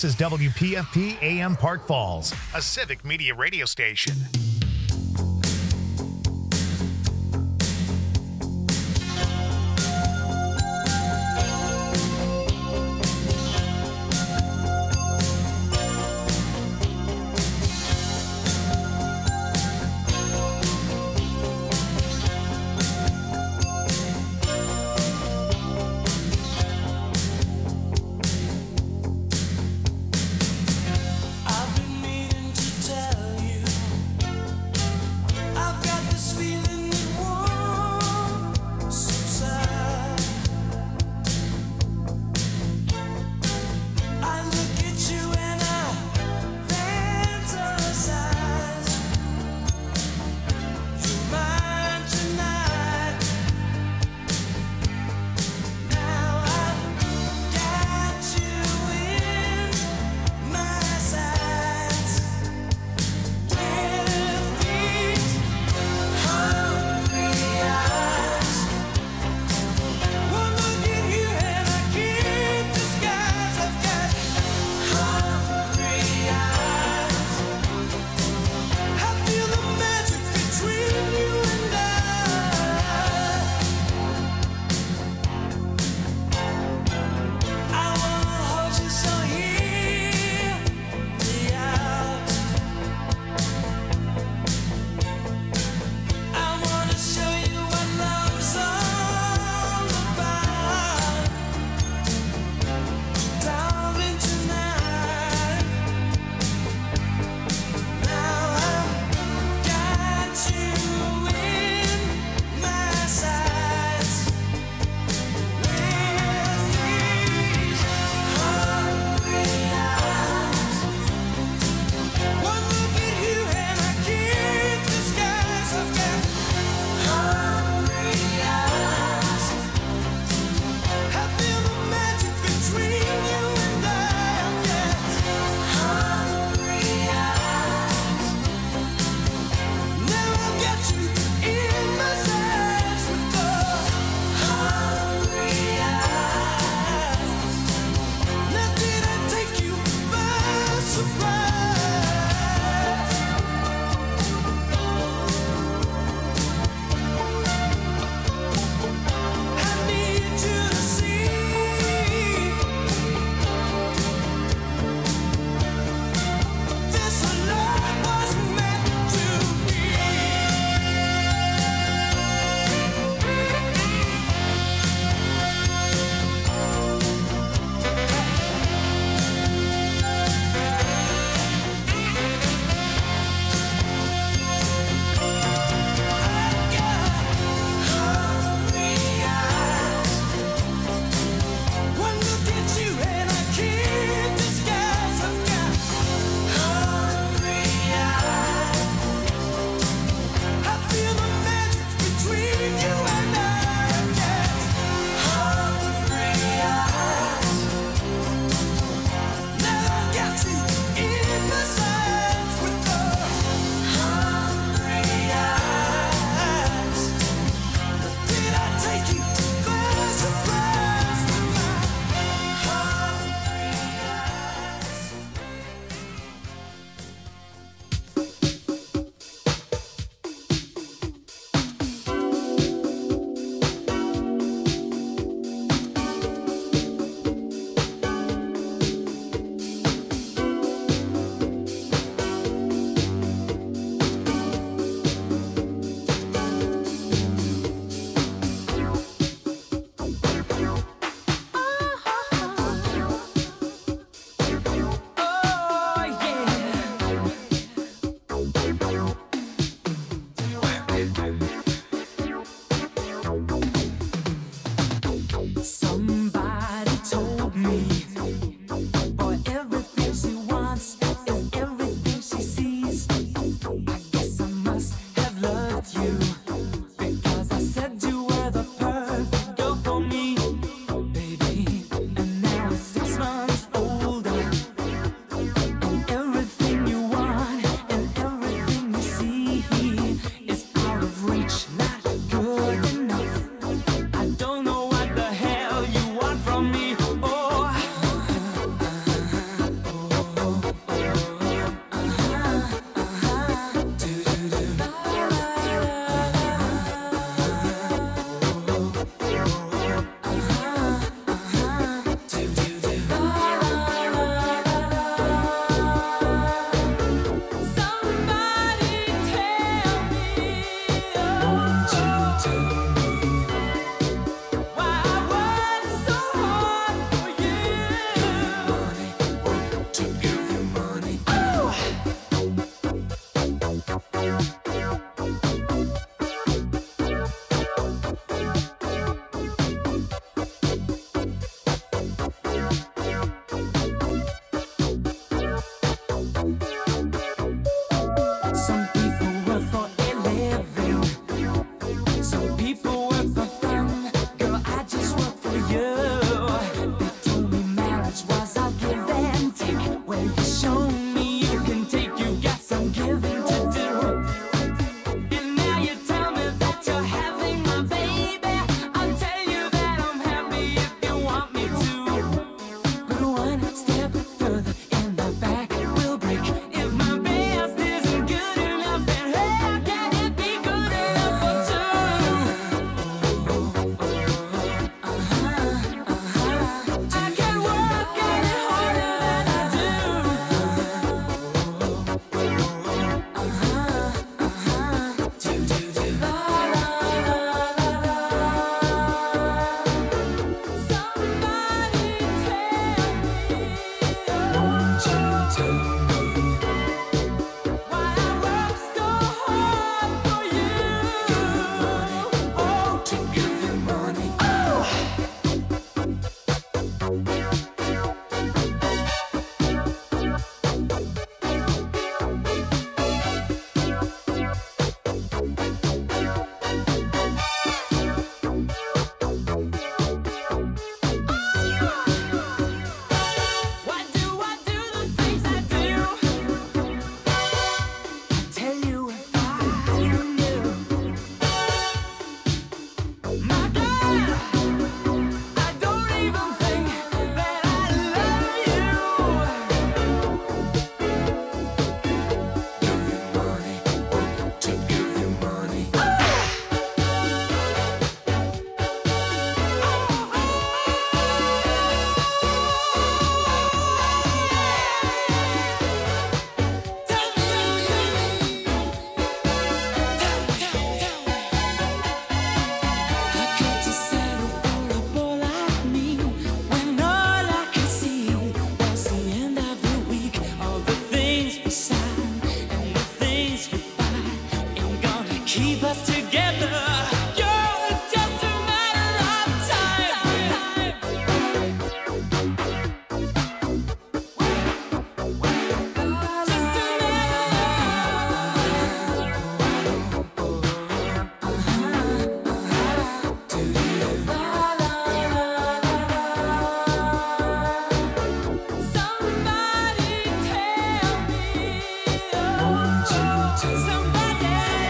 This is WPFP AM Park Falls, a civic media radio station. Keep us together, girl, it's just a matter of time. Just a somebody tell me, somebody.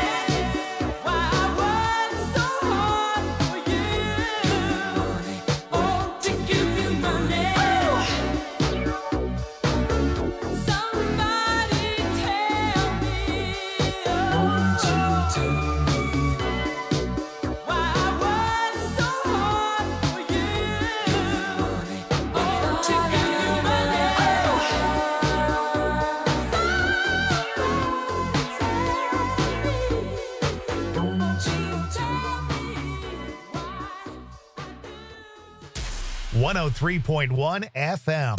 One 103.1 FM.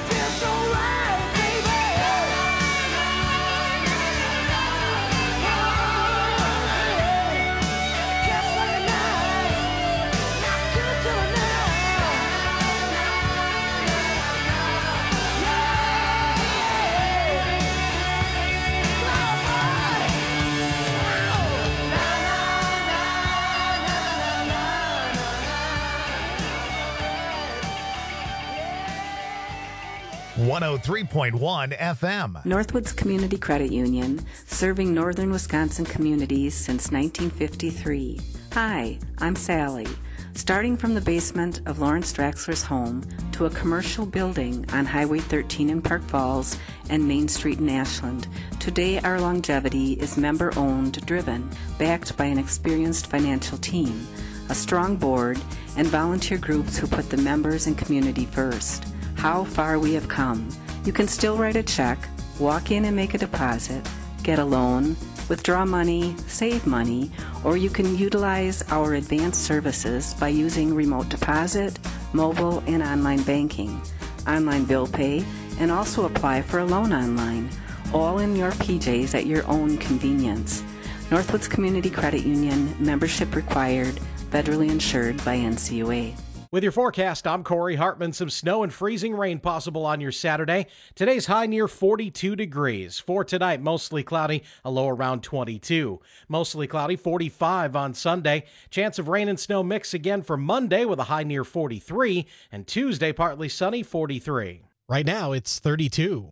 103.1 FM. Northwoods Community Credit Union, serving northern Wisconsin communities since 1953. Hi, I'm Sally. Starting from the basement of Lawrence Draxler's home to a commercial building on Highway 13 in Park Falls and Main Street in Ashland, today our longevity is member-owned, driven, backed by an experienced financial team, a strong board, and volunteer groups who put the members and community first. How far we have come. You can still write a check, walk in and make a deposit, get a loan, withdraw money, save money, or you can utilize our advanced services by using remote deposit, mobile, and online banking, online bill pay, and also apply for a loan online, all in your PJs at your own convenience. Northwoods Community Credit Union, membership required, federally insured by NCUA. With your forecast, I'm Corey Hartman. Some snow and freezing rain possible on your Saturday. Today's high near 42 degrees. For tonight, mostly cloudy, a low around 22. Mostly cloudy, 45 on Sunday. Chance of rain and snow mix again for Monday with a high near 43. And Tuesday, partly sunny, 43. Right now, it's 32.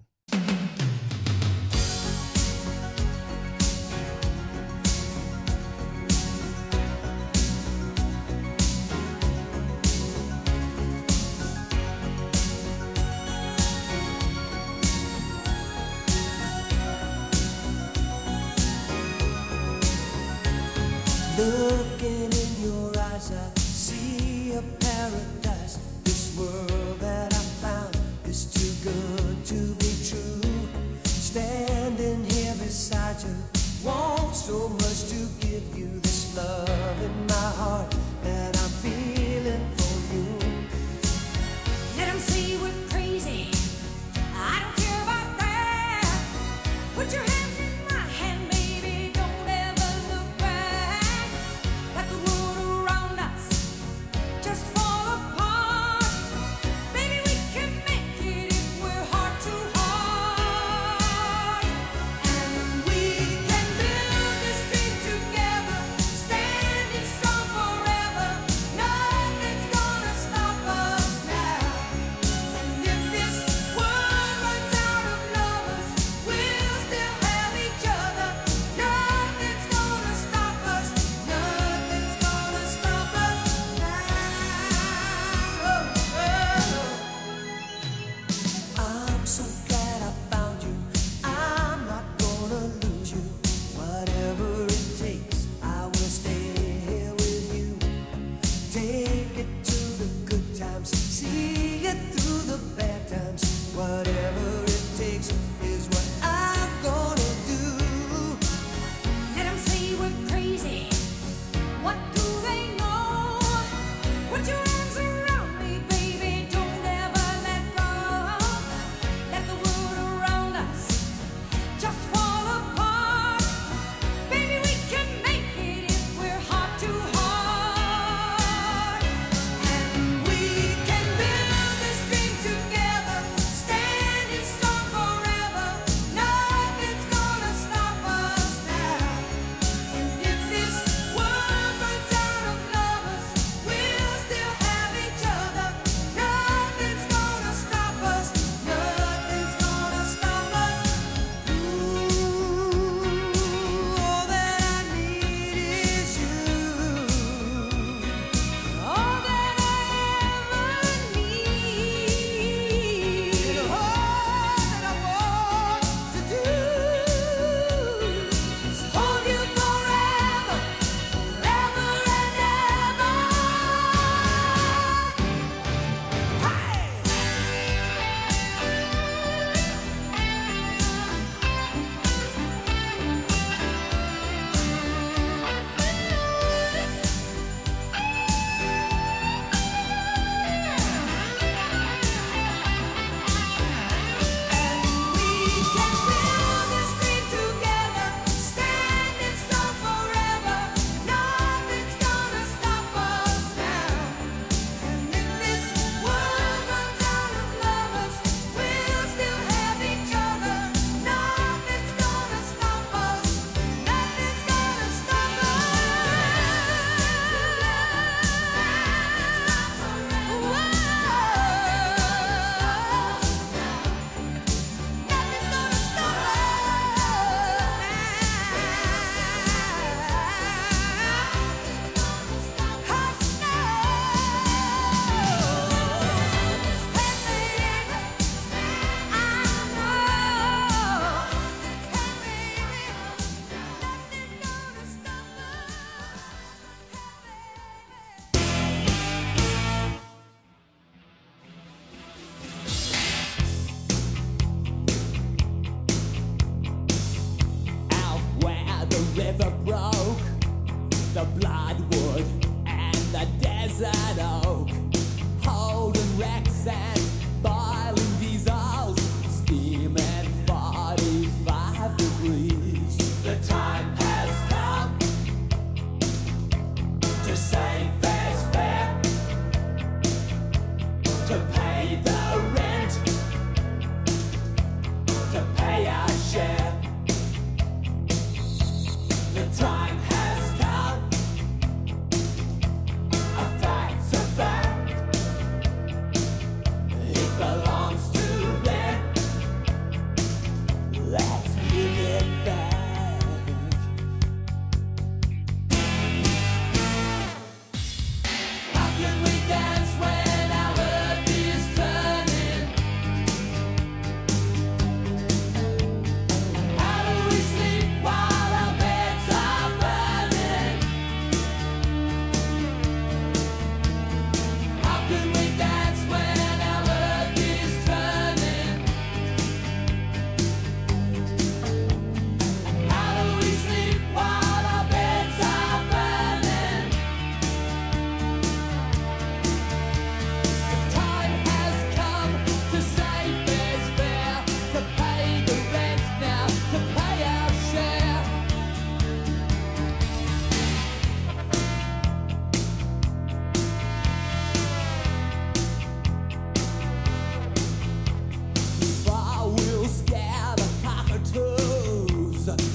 Looking in your eyes, I see a paradise. This world that I found is too good to be true. Standing here beside you, want so much to give you this love in my heart that I'm feeling for you. Let them say we're crazy, I don't care about that. Put your hand in my hand, baby, don't ever look back. Let the world around us just fall apart. Baby, we can make it if we're heart to heart. And we can build this dream together, standing strong forever. Nothing's gonna stop us now. And if this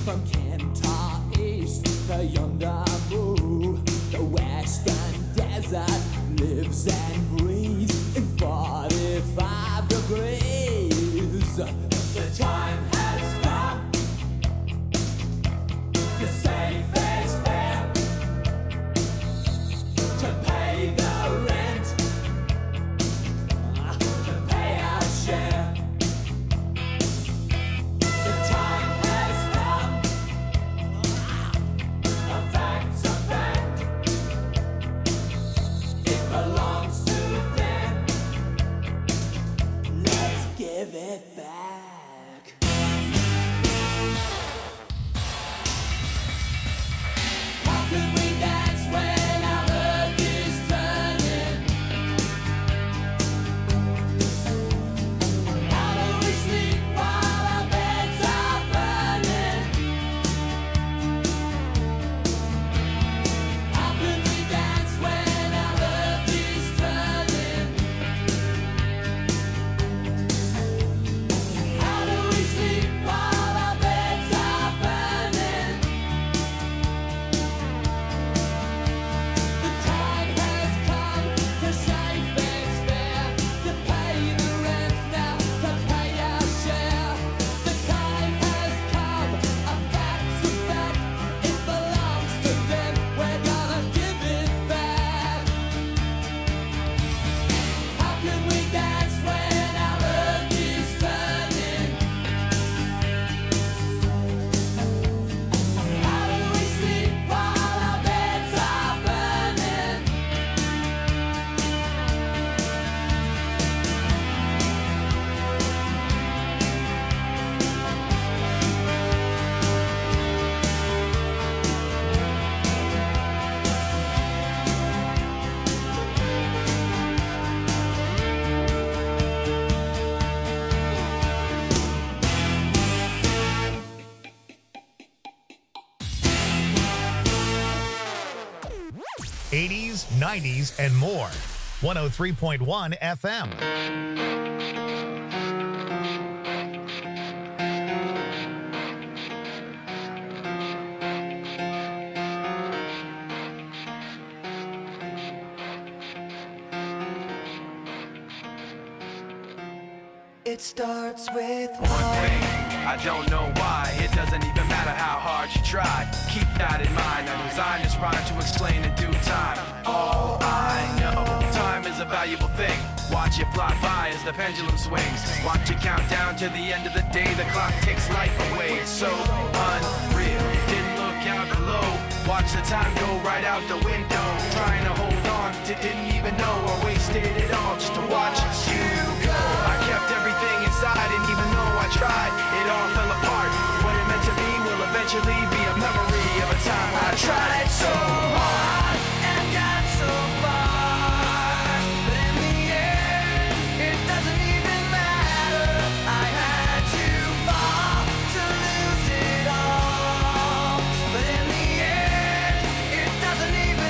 From Kentar East to yonder Moo, the western desert lives and breathes in 45 degrees. The time has come to say fair's fair, to pay the rent, to pay our share. The time has come, a fact's a fact, it belongs to them, let's give it back. How could we dance when our earth is turning? How do we sleep while our beds are burning? How could we dance when our earth is turning? How do we sleep while our beds are burning? The time has come to say fair's fair, to pay the rent now, to pay our share. The time has come, a fact's a fact, it belongs to them, we're gonna give it back. How can we dance when our earth is turning? How do we sleep while our beds are burning? '80s, '90s, and more. 103.1 FM. It starts with One thing, I don't know why. It doesn't even matter how hard you try. Keep that in mind. I designed this rhyme to explain in due time. All I know, time is a valuable thing. Watch it fly by as the pendulum swings. Watch it count down to the end of the day. The clock takes life away. It's so unreal. Didn't look out below. Watch the time go right out the window. Trying to hold on to didn't even know I wasted it all just to watch you go. I kept everything inside, and even though I tried, it all fell apart. What it meant to be will eventually be a memory of a time I tried so hard and got so far. But in the end, it doesn't even matter. I had to fall to lose it all. But in the end, it doesn't even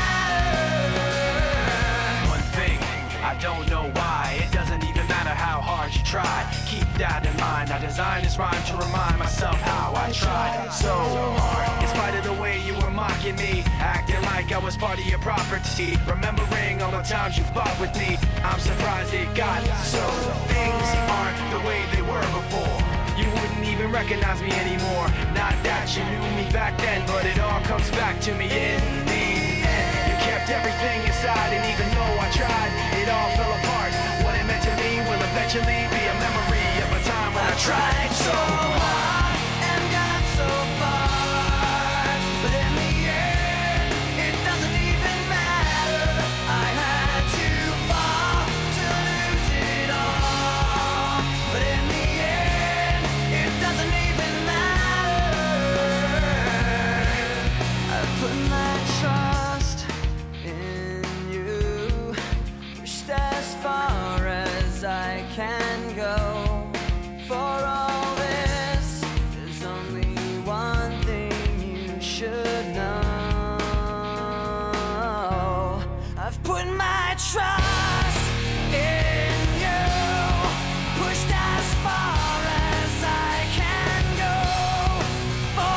matter. One thing, I don't know why. It doesn't even matter how hard you try. Keep that in mind. I designed this rhyme to remind myself how I tried so hard. In spite of the way you were mocking me, acting like I was part of your property, remembering all the times you fought with me, I'm surprised it got so. Things aren't the way they were before. You wouldn't even recognize me anymore. Not that you knew me back then, but it all comes back to me in the end. You kept everything inside, and even though I tried, it all fell apart. What it meant to me will eventually be a memory of a time when I tried so hard and got so far. But in the end, it doesn't even matter. I had to fall to lose it all. But in the end, it doesn't even matter. I've put my trust in you, pushed as far as I can go. For all this, there's only one thing you should know. I've put my trust in you, pushed as far as I can go. For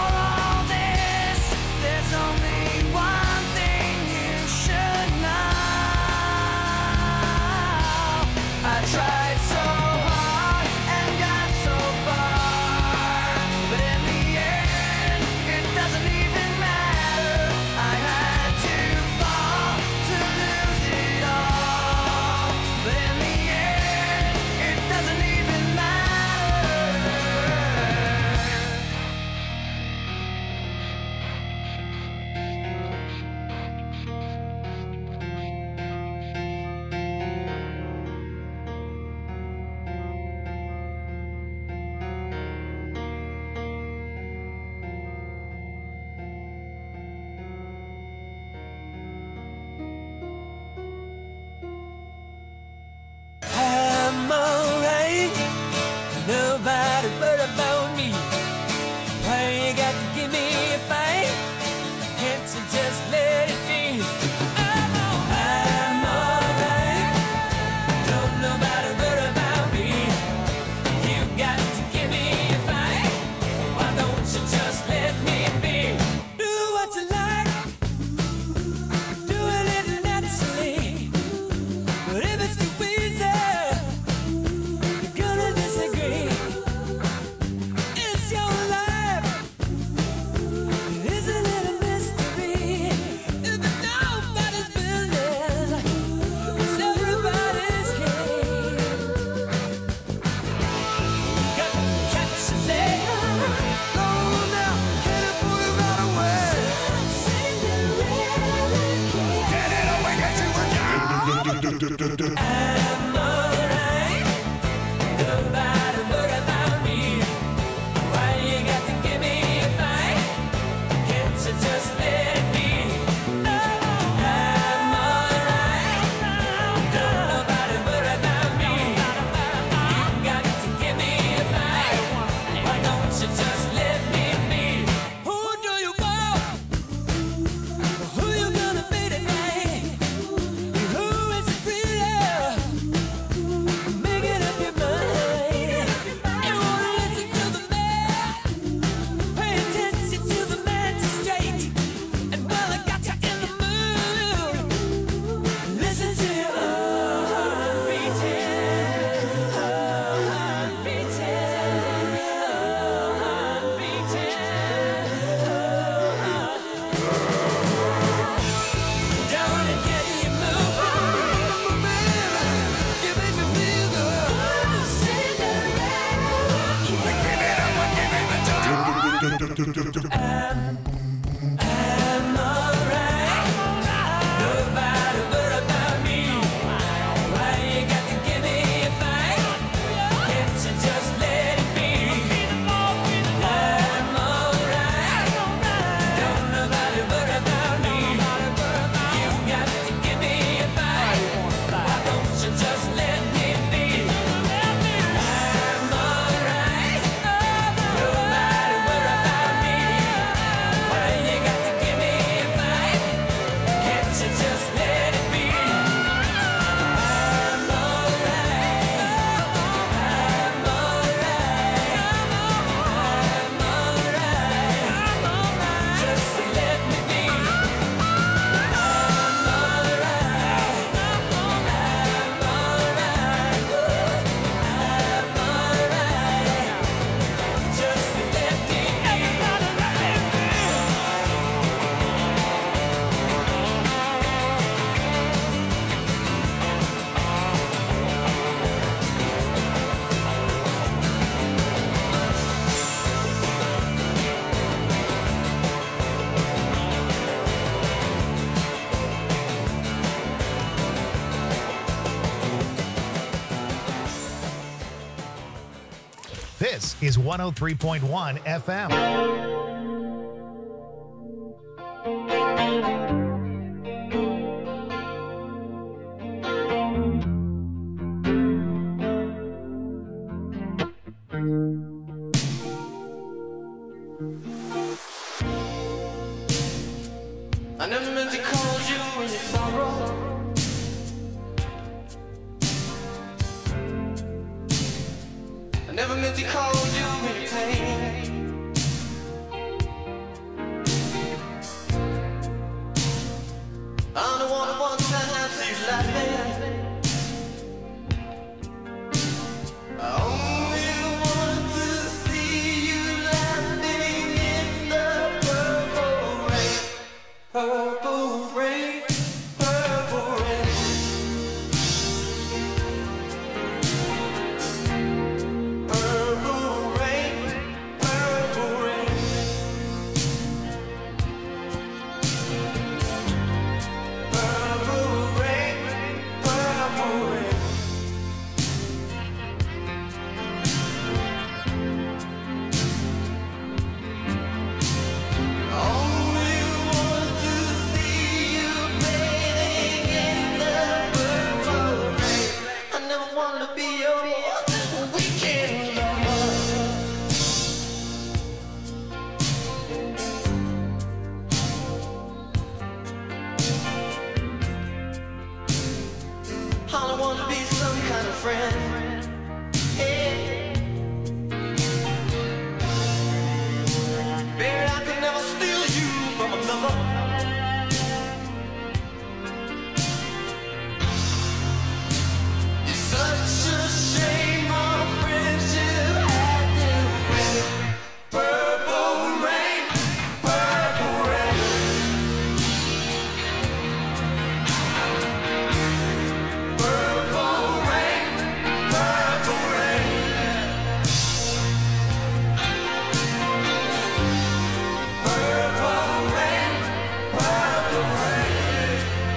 This is 103.1 FM. I never meant to call you in your sorrow. I never meant to call you in your pain. I don't want to once see you laughing. I only want to see you laughing in the purple rain. Purple rain, purple rain. Purple rain, purple rain. Purple rain, purple rain. Only want to see you bathing in the purple rain. I never wanted to be your weekend lover. I don't want to be some kind of friend. Hey. Baby, I could never steal you from another. It's such a shame our friendship had to end. Purple rain, purple rain. Purple rain, purple rain. Purple rain, purple rain.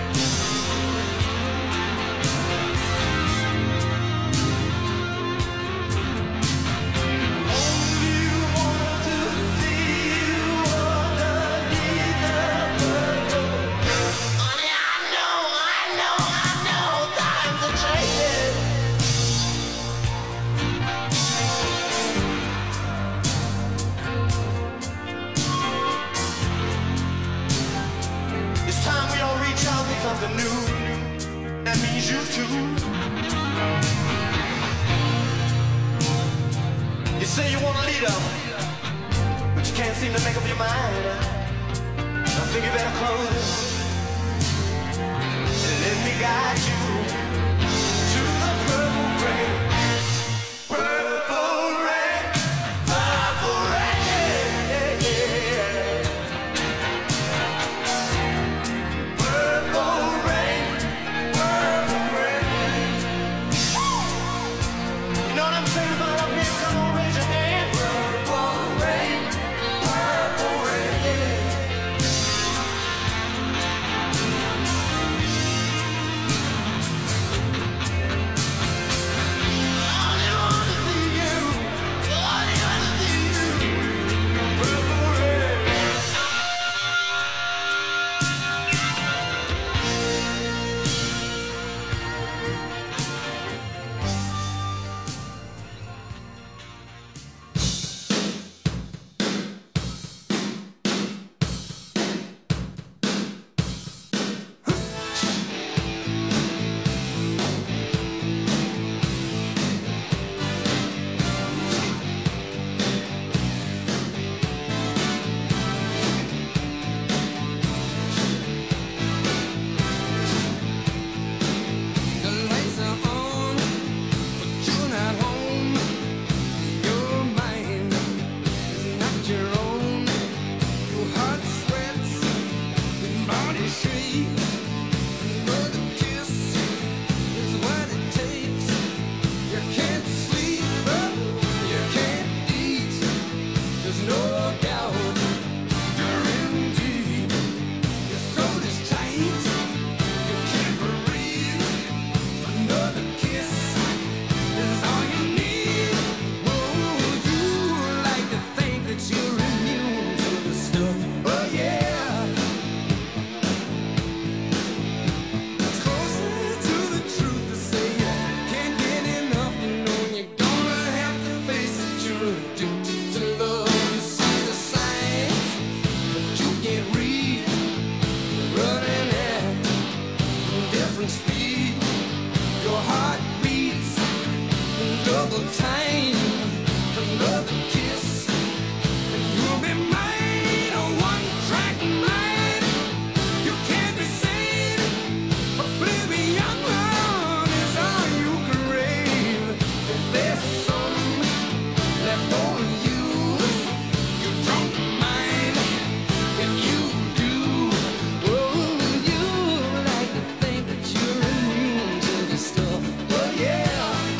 Only want to see you underneath the purple rain. Honey, I know, times are changing. It's time we all reach out for something new. That means you too. You say you want a leader, but you can't seem to make up your mind. I think you better close it and let me guide you to the purple rain. Purple rain, purple rain. Purple rain, purple rain. You know what I'm saying about up here? Come on, raise your hand. Purple rain, purple troubled time. Another kiss, and you'll be mine. A one-track mind. You can't be sane. Oblivion is all you crave. If there's some left for you, you don't mind. If you do, oh, you like to think that you're immune to the stuff. Oh yeah.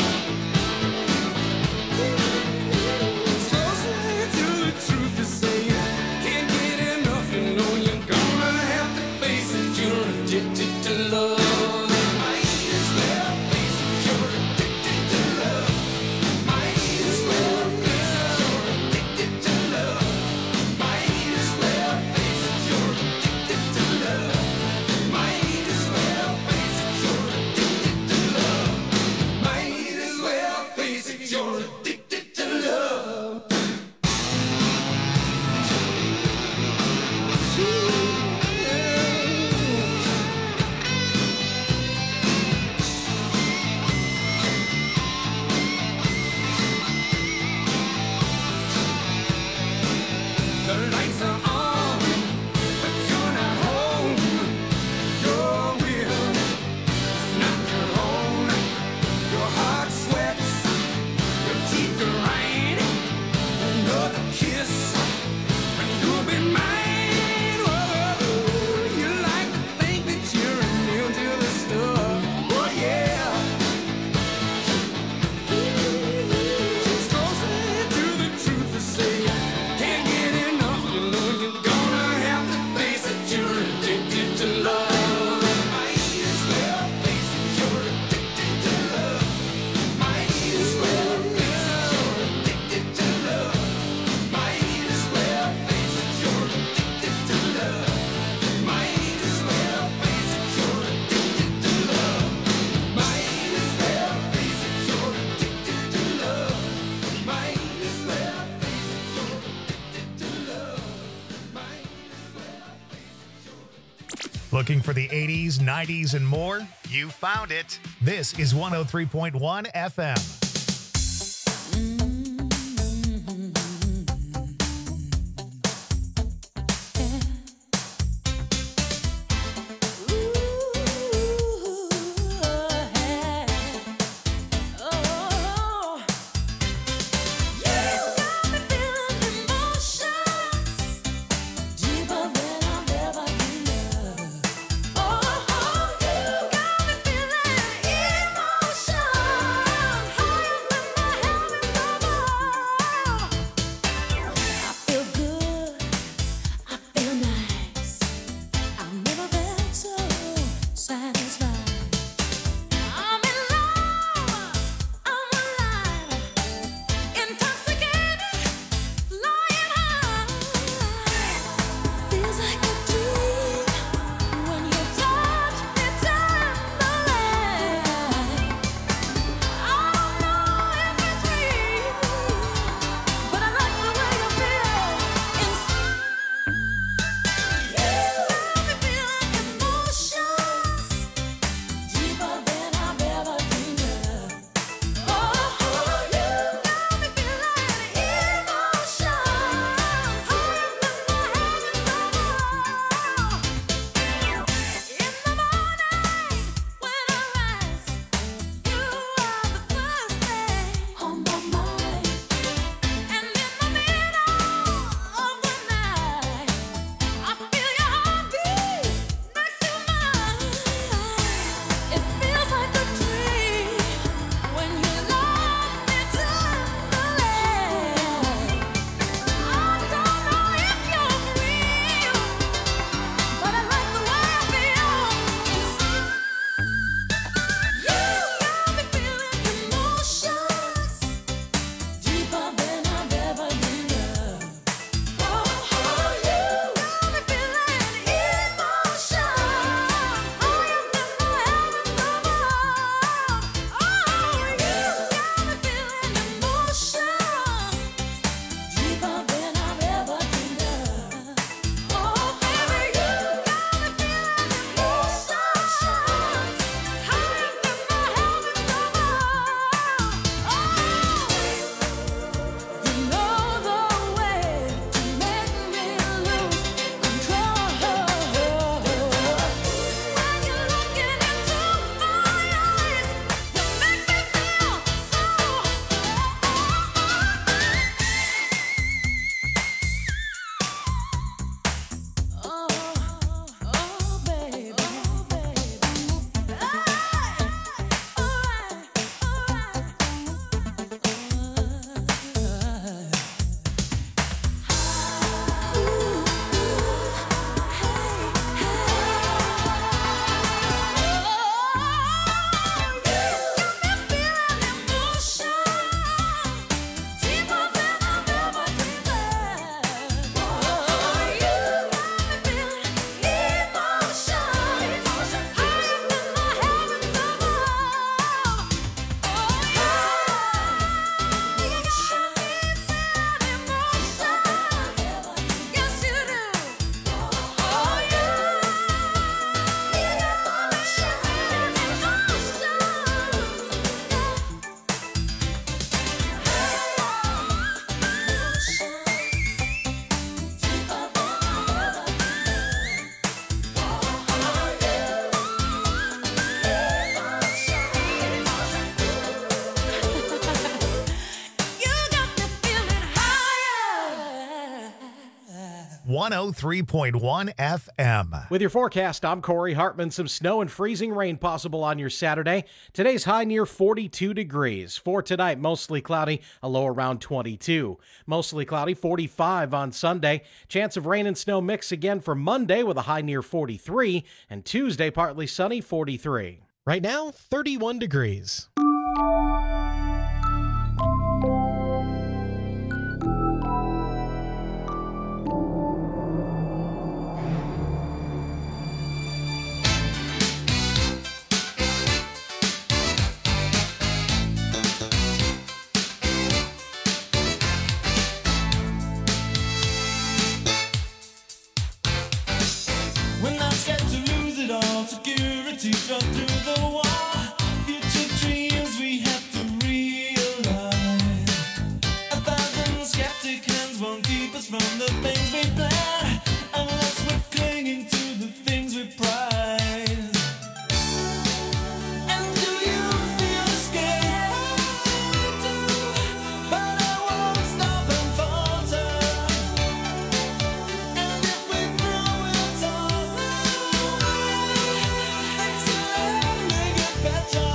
So say to the truth to say, can't get enough. You know you're gonna have to face it. You're addicted to love. Might as well face it. You're addicted to love. Might as well face it. You're addicted to love. Might as well face it. You're addicted to love. Might as well face it. You're addicted to love. Might as well face it. You're addicted to love. The lights are on, but you're not home. Your will is not your own. Your heart sweats, your teeth grind. Another kiss, and you'll be mine. Whoa, you like to think that you're immune to the stuff. Oh yeah. So say to the truth to say, can't get enough. You know you're gonna have to face it. You're addicted to love. Might as well face it. You're addicted to love. Might as well face it. You're addicted to love. Might as well face it. You're addicted to love. Might as well face it. You're addicted to love. Might as well face it. You're addicted to love. Might as well face it. You're addicted to love. Might as well face it. Looking for the 80s, 90s, and more? You found it. This is 103.1 FM. Emotions 103.1 FM. With your forecast, I'm Corey Hartman. Some snow and freezing rain possible on your Saturday. Today's high near 42 degrees. For tonight, mostly cloudy, a low around 22. Mostly cloudy, 45 on Sunday. Chance of rain and snow mix again for Monday with a high near 43. And Tuesday, partly sunny, 43. Right now, 31 degrees. When I'm scared to lose it all, security shut through the wall. Future dreams we have to realize. 1,000 skeptic hands won't keep us from the things we plan, unless we're clinging to the things we prize. And do you feel scared? But I won't stop and falter. And if we throw it all away, things will only get better.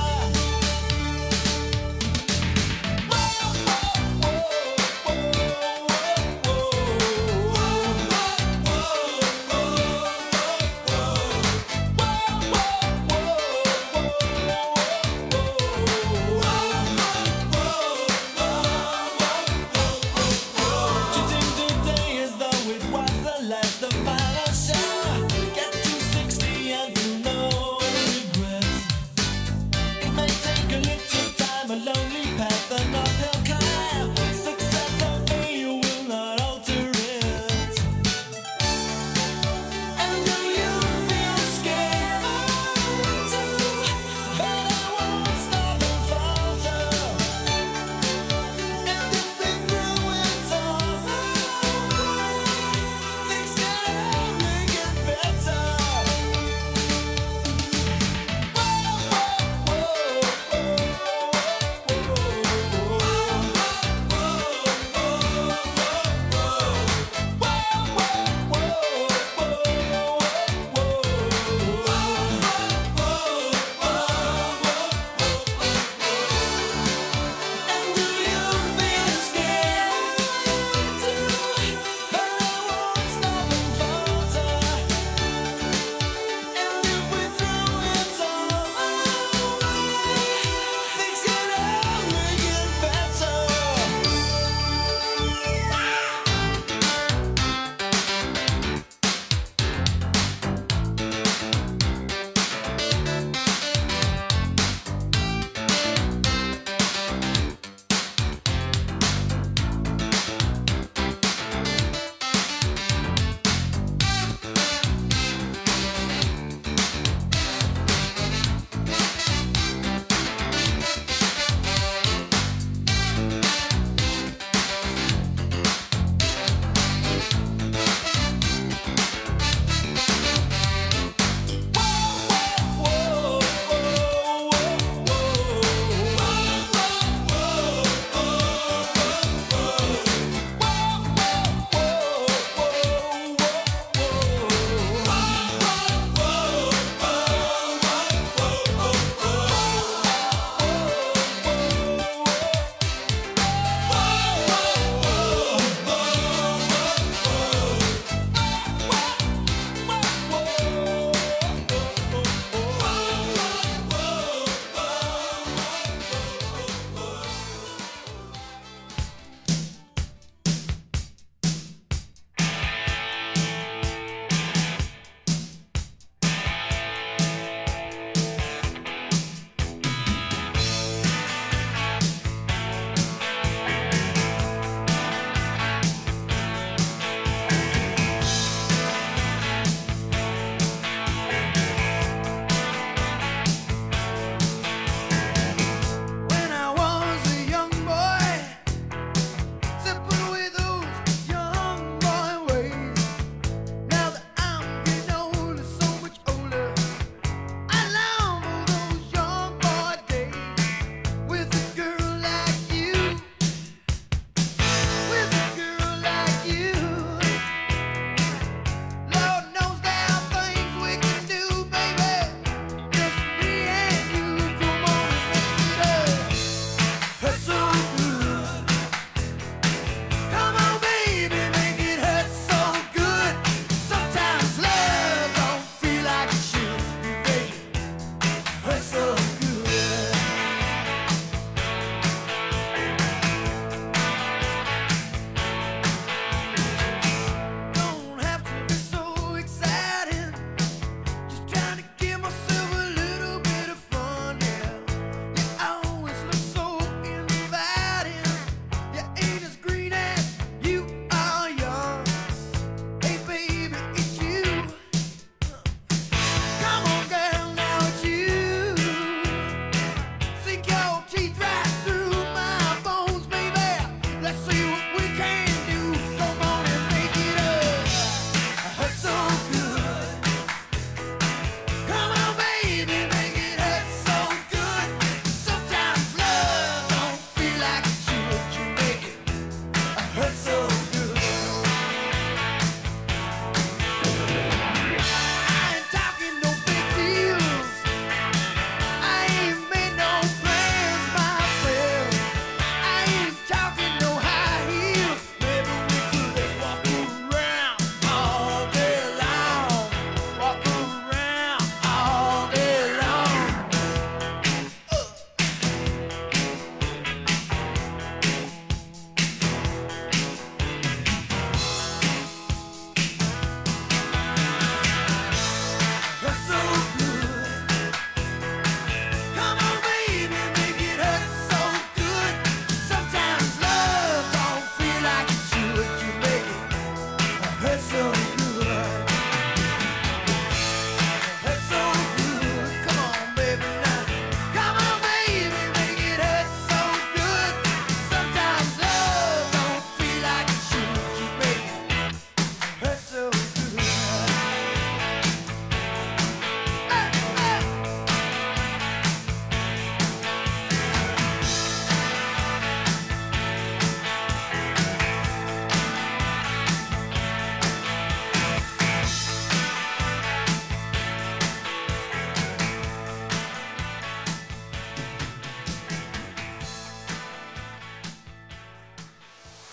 Whoa, whoa, whoa, whoa, whoa, whoa.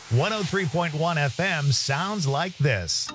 103.1 FM sounds like this.